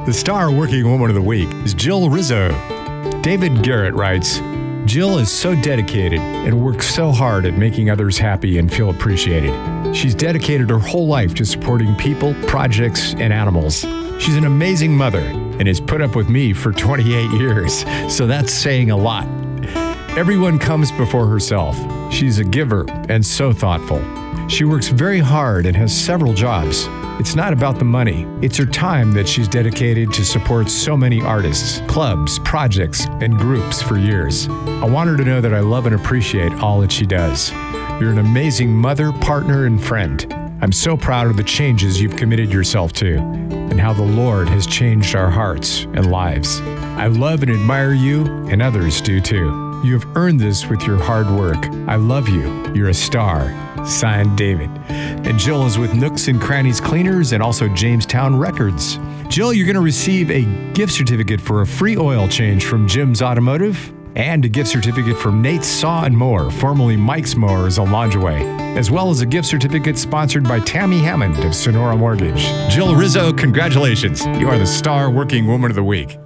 The star working woman of the week is Jill Rizzo. David Garrett writes, Jill is so dedicated and works so hard at making others happy and feel appreciated. She's dedicated her whole life to supporting people, projects, and animals. She's an amazing mother and has put up with me for 28 years, so that's saying a lot. Everyone comes before herself. She's a giver and so thoughtful. She works very hard and has several jobs. It's not about the money. It's her time that she's dedicated to support so many artists, clubs, projects, and groups for years. I want her to know that I love and appreciate all that she does. You're an amazing mother, partner, and friend. I'm so proud of the changes you've committed yourself to and how the Lord has changed our hearts and lives. I love and admire you, and others do too. You have earned this with your hard work. I love you. You're a star. Signed, David. And Jill is with Nooks and Crannies Cleaners and also Jamestown Records. Jill, you're going to receive a gift certificate for a free oil change from Jim's Automotive and a gift certificate from Nate's Saw and Mower, formerly Mike's Mowers on Lingerie, as well as a gift certificate sponsored by Tammy Hammond of Sonora Mortgage. Jill Rizzo, congratulations. You are the star working woman of the week.